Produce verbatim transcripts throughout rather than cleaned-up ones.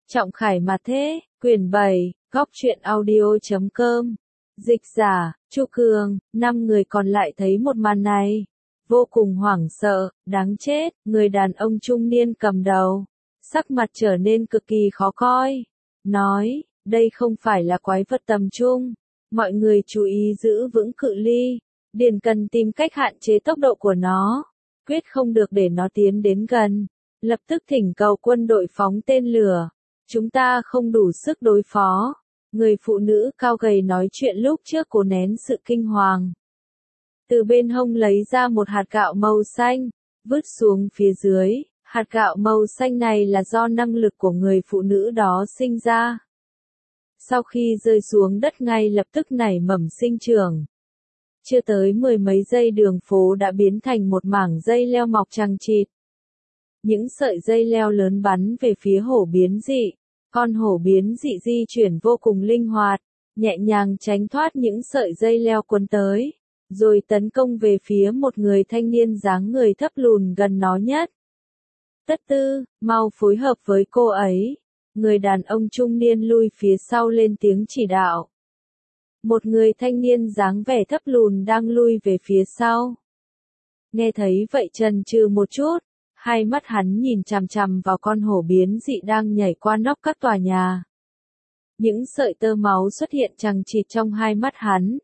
Trọng Khải mà thế, quyển bảy, góc truyện audio chấm com. Dịch giả, Chu Cường, năm người còn lại thấy một màn này. Vô cùng hoảng sợ, đáng chết, người đàn ông trung niên cầm đầu. Sắc mặt trở nên cực kỳ khó coi. Nói, đây không phải là quái vật tầm trung. Mọi người chú ý giữ vững cự ly. Điền cần tìm cách hạn chế tốc độ của nó. Quyết không được để nó tiến đến gần. Lập tức thỉnh cầu quân đội phóng tên lửa. Chúng ta không đủ sức đối phó. Người phụ nữ cao gầy nói chuyện lúc trước cố nén sự kinh hoàng. Từ bên hông lấy ra một hạt gạo màu xanh, vứt xuống phía dưới. Hạt gạo màu xanh này là do năng lực của người phụ nữ đó sinh ra. Sau khi rơi xuống đất ngay lập tức nảy mầm sinh trưởng. Chưa tới mười mấy giây đường phố đã biến thành một mảng dây leo mọc chằng chịt. Những sợi dây leo lớn bắn về phía hổ biến dị. Con hổ biến dị di chuyển vô cùng linh hoạt, nhẹ nhàng tránh thoát những sợi dây leo cuốn tới, rồi tấn công về phía một người thanh niên dáng người thấp lùn gần nó nhất. Tất Tư, mau phối hợp với cô ấy. Người đàn ông trung niên lui phía sau lên tiếng chỉ đạo. Một người thanh niên dáng vẻ thấp lùn đang lui về phía sau. Nghe thấy vậy chần chừ một chút. Hai mắt hắn nhìn chằm chằm vào con hổ biến dị đang nhảy qua nóc các tòa nhà. Những sợi tơ máu xuất hiện chằng chịt trong hai mắt hắn.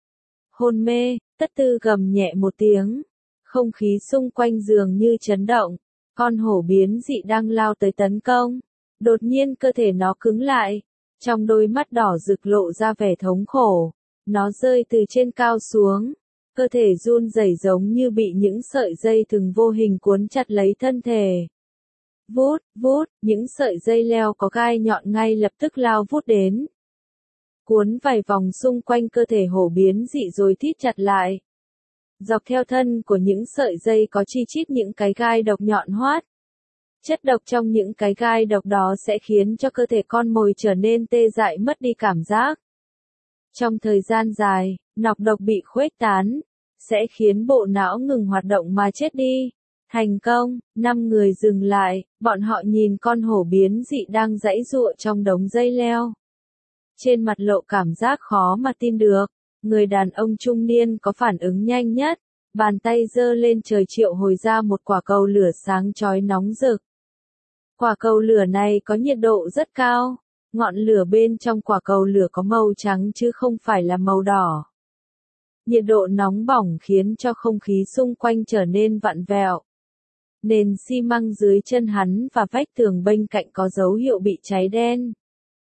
Hôn mê, Tất Tư gầm nhẹ một tiếng. Không khí xung quanh dường như chấn động. Con hổ biến dị đang lao tới tấn công. Đột nhiên cơ thể nó cứng lại. Trong đôi mắt đỏ rực lộ ra vẻ thống khổ. Nó rơi từ trên cao xuống. Cơ thể run rẩy giống như bị những sợi dây thừng vô hình cuốn chặt lấy thân thể. Vút, vút, những sợi dây leo có gai nhọn ngay lập tức lao vút đến. Cuốn vài vòng xung quanh cơ thể hổ biến dị rồi thít chặt lại. Dọc theo thân của những sợi dây có chi chít những cái gai độc nhọn hoắt. Chất độc trong những cái gai độc đó sẽ khiến cho cơ thể con mồi trở nên tê dại mất đi cảm giác. Trong thời gian dài, nọc độc bị khuếch tán, sẽ khiến bộ não ngừng hoạt động mà chết đi. Thành công, năm người dừng lại, bọn họ nhìn con hổ biến dị đang giãy giụa trong đống dây leo. Trên mặt lộ cảm giác khó mà tin được, người đàn ông trung niên có phản ứng nhanh nhất, bàn tay giơ lên trời triệu hồi ra một quả cầu lửa sáng chói nóng rực. Quả cầu lửa này có nhiệt độ rất cao. Ngọn lửa bên trong quả cầu lửa có màu trắng chứ không phải là màu đỏ. Nhiệt độ nóng bỏng khiến cho không khí xung quanh trở nên vặn vẹo. Nền xi măng dưới chân hắn và vách tường bên cạnh có dấu hiệu bị cháy đen.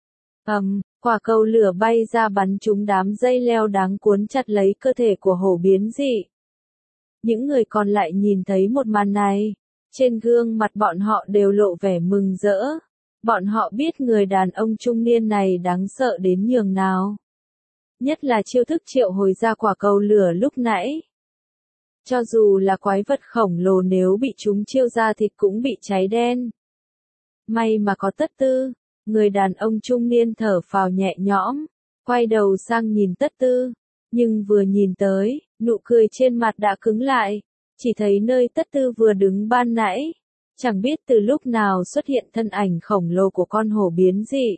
Ầm, quả cầu lửa bay ra bắn trúng đám dây leo đáng cuốn chặt lấy cơ thể của hổ biến dị. Những người còn lại nhìn thấy một màn này, trên gương mặt bọn họ đều lộ vẻ mừng rỡ. Bọn họ biết người đàn ông trung niên này đáng sợ đến nhường nào. Nhất là chiêu thức triệu hồi ra quả cầu lửa lúc nãy. Cho dù là quái vật khổng lồ nếu bị chúng chiêu ra thịt cũng bị cháy đen. May mà có Tất Tư, người đàn ông trung niên thở phào nhẹ nhõm, quay đầu sang nhìn Tất Tư. Nhưng vừa nhìn tới, nụ cười trên mặt đã cứng lại, chỉ thấy nơi Tất Tư vừa đứng ban nãy. Chẳng biết từ lúc nào xuất hiện thân ảnh khổng lồ của con hổ biến dị.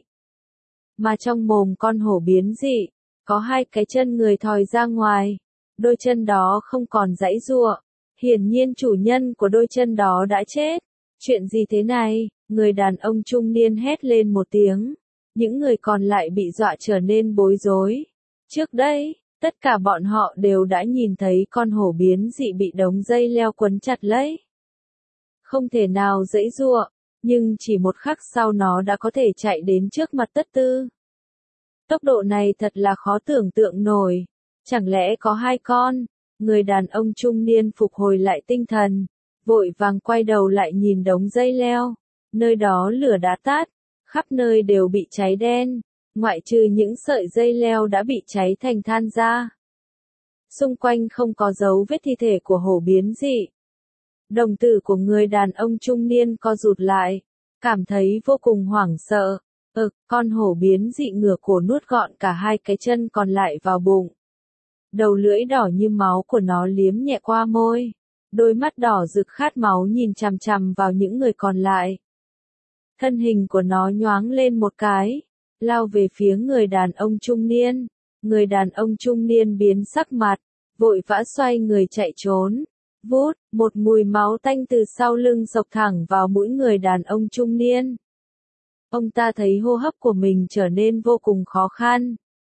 Mà trong mồm con hổ biến dị, có hai cái chân người thòi ra ngoài. Đôi chân đó không còn giãy giụa. Hiển nhiên chủ nhân của đôi chân đó đã chết. Chuyện gì thế này? Người đàn ông trung niên hét lên một tiếng. Những người còn lại bị dọa trở nên bối rối. Trước đây, tất cả bọn họ đều đã nhìn thấy con hổ biến dị bị đống dây leo quấn chặt lấy. Không thể nào giãy giụa, nhưng chỉ một khắc sau nó đã có thể chạy đến trước mặt Tất Tư. Tốc độ này thật là khó tưởng tượng nổi. Chẳng lẽ có hai con? Người đàn ông trung niên phục hồi lại tinh thần, vội vàng quay đầu lại nhìn đống dây leo. Nơi đó lửa đã tắt, khắp nơi đều bị cháy đen, ngoại trừ những sợi dây leo đã bị cháy thành than ra. Xung quanh không có dấu vết thi thể của hổ biến dị. Đồng tử của người đàn ông trung niên co rụt lại, cảm thấy vô cùng hoảng sợ. Ừ, con hổ biến dị ngửa cổ nuốt gọn cả hai cái chân còn lại vào bụng. Đầu lưỡi đỏ như máu của nó liếm nhẹ qua môi. Đôi mắt đỏ rực khát máu nhìn chằm chằm vào những người còn lại. Thân hình của nó nhoáng lên một cái, lao về phía người đàn ông trung niên. Người đàn ông trung niên biến sắc mặt, vội vã xoay người chạy trốn. Vút, một mùi máu tanh từ sau lưng xộc thẳng vào mũi người đàn ông trung niên. Ông ta thấy hô hấp của mình trở nên vô cùng khó khăn.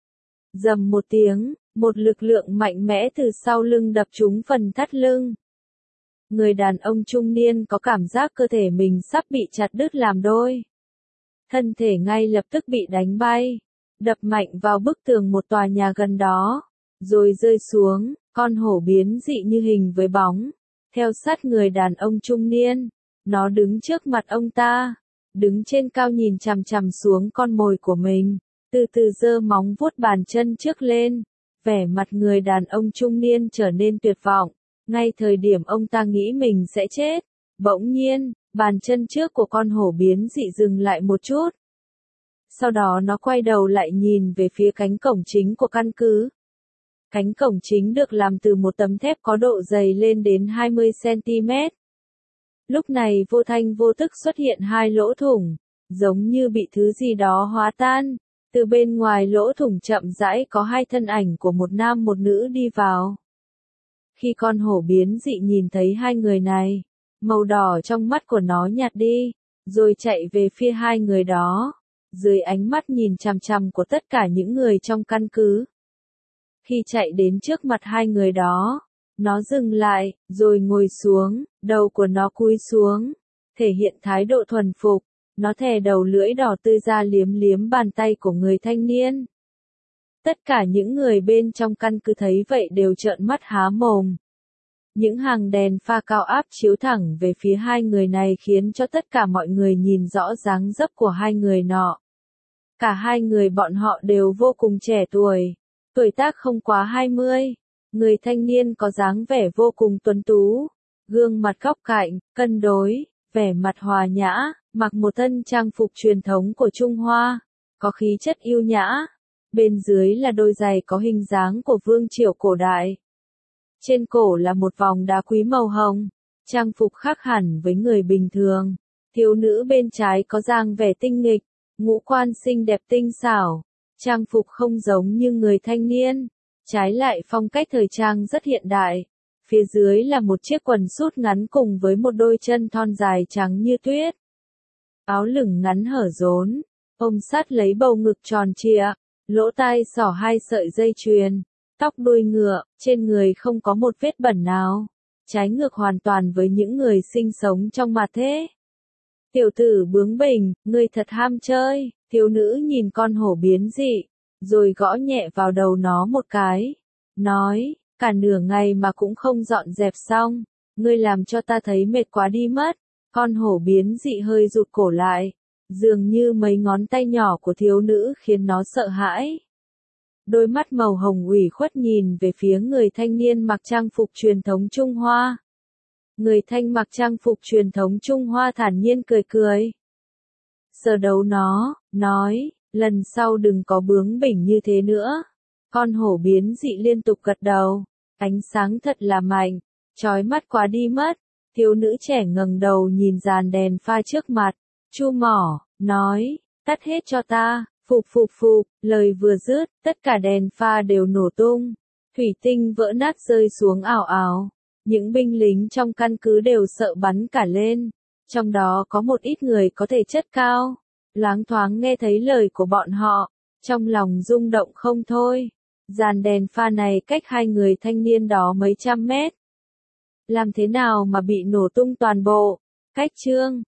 Rầm một tiếng, một lực lượng mạnh mẽ từ sau lưng đập trúng phần thắt lưng. Người đàn ông trung niên có cảm giác cơ thể mình sắp bị chặt đứt làm đôi. Thân thể ngay lập tức bị đánh bay, đập mạnh vào bức tường một tòa nhà gần đó, rồi rơi xuống. Con hổ biến dị như hình với bóng, theo sát người đàn ông trung niên. Nó đứng trước mặt ông ta, đứng trên cao nhìn chằm chằm xuống con mồi của mình, từ từ giơ móng vuốt bàn chân trước lên. Vẻ mặt người đàn ông trung niên trở nên tuyệt vọng. Ngay thời điểm ông ta nghĩ mình sẽ chết, bỗng nhiên, bàn chân trước của con hổ biến dị dừng lại một chút. Sau đó nó quay đầu lại nhìn về phía cánh cổng chính của căn cứ. Cánh cổng chính được làm từ một tấm thép có độ dày lên đến hai mươi xăng-ti-mét. Lúc này vô thanh vô tức xuất hiện hai lỗ thủng, giống như bị thứ gì đó hóa tan. Từ bên ngoài lỗ thủng chậm rãi có hai thân ảnh của một nam một nữ đi vào. Khi con hổ biến dị nhìn thấy hai người này, màu đỏ trong mắt của nó nhạt đi, rồi chạy về phía hai người đó, dưới ánh mắt nhìn chằm chằm của tất cả những người trong căn cứ. Khi chạy đến trước mặt hai người đó, nó dừng lại, rồi ngồi xuống, đầu của nó cúi xuống, thể hiện thái độ thuần phục. Nó thè đầu lưỡi đỏ tươi ra liếm liếm bàn tay của người thanh niên. Tất cả những người bên trong căn cứ thấy vậy đều trợn mắt há mồm. Những hàng đèn pha cao áp chiếu thẳng về phía hai người này khiến cho tất cả mọi người nhìn rõ dáng dấp của hai người nọ. Cả hai người bọn họ đều vô cùng trẻ tuổi, tuổi tác không quá hai mươi. Người thanh niên có dáng vẻ vô cùng tuấn tú, gương mặt góc cạnh, cân đối, vẻ mặt hòa nhã, mặc một thân trang phục truyền thống của Trung Hoa, có khí chất yêu nhã. Bên dưới là đôi giày có hình dáng của vương triều cổ đại. Trên cổ là một vòng đá quý màu hồng, trang phục khác hẳn với người bình thường. Thiếu nữ bên trái có dáng vẻ tinh nghịch, ngũ quan xinh đẹp tinh xảo, trang phục không giống như người thanh niên, trái lại phong cách thời trang rất hiện đại. Phía dưới là một chiếc quần sút ngắn cùng với một đôi chân thon dài trắng như tuyết. Áo lửng ngắn hở rốn, ôm sát lấy bầu ngực tròn trịa, lỗ tai xỏ hai sợi dây chuyền, tóc đuôi ngựa, trên người không có một vết bẩn nào, trái ngược hoàn toàn với những người sinh sống trong mặt thế. Tiểu tử bướng bỉnh, ngươi thật ham chơi. Thiếu nữ nhìn con hổ biến dị, rồi gõ nhẹ vào đầu nó một cái, nói, cả nửa ngày mà cũng không dọn dẹp xong, ngươi làm cho ta thấy mệt quá đi mất. Con hổ biến dị hơi rụt cổ lại, dường như mấy ngón tay nhỏ của thiếu nữ khiến nó sợ hãi. Đôi mắt màu hồng ủy khuất nhìn về phía người thanh niên mặc trang phục truyền thống Trung Hoa. Người thanh mặc trang phục truyền thống Trung Hoa thản nhiên cười cười. Sờ đầu nó, nói, lần sau đừng có bướng bỉnh như thế nữa. Con hổ biến dị liên tục gật đầu, ánh sáng thật là mạnh, chói mắt quá đi mất. Thiếu nữ trẻ ngẩng đầu nhìn dàn đèn pha trước mặt, chu mỏ, nói, tắt hết cho ta. Phụp phụp phụp, lời vừa dứt, tất cả đèn pha đều nổ tung, thủy tinh vỡ nát rơi xuống ảo ảo. Những binh lính trong căn cứ đều sợ bắn cả lên, trong đó có một ít người có thể chất cao. Loáng thoáng nghe thấy lời của bọn họ, trong lòng rung động không thôi. Dàn đèn pha này cách hai người thanh niên đó mấy trăm mét. Làm thế nào mà bị nổ tung toàn bộ? Cách chương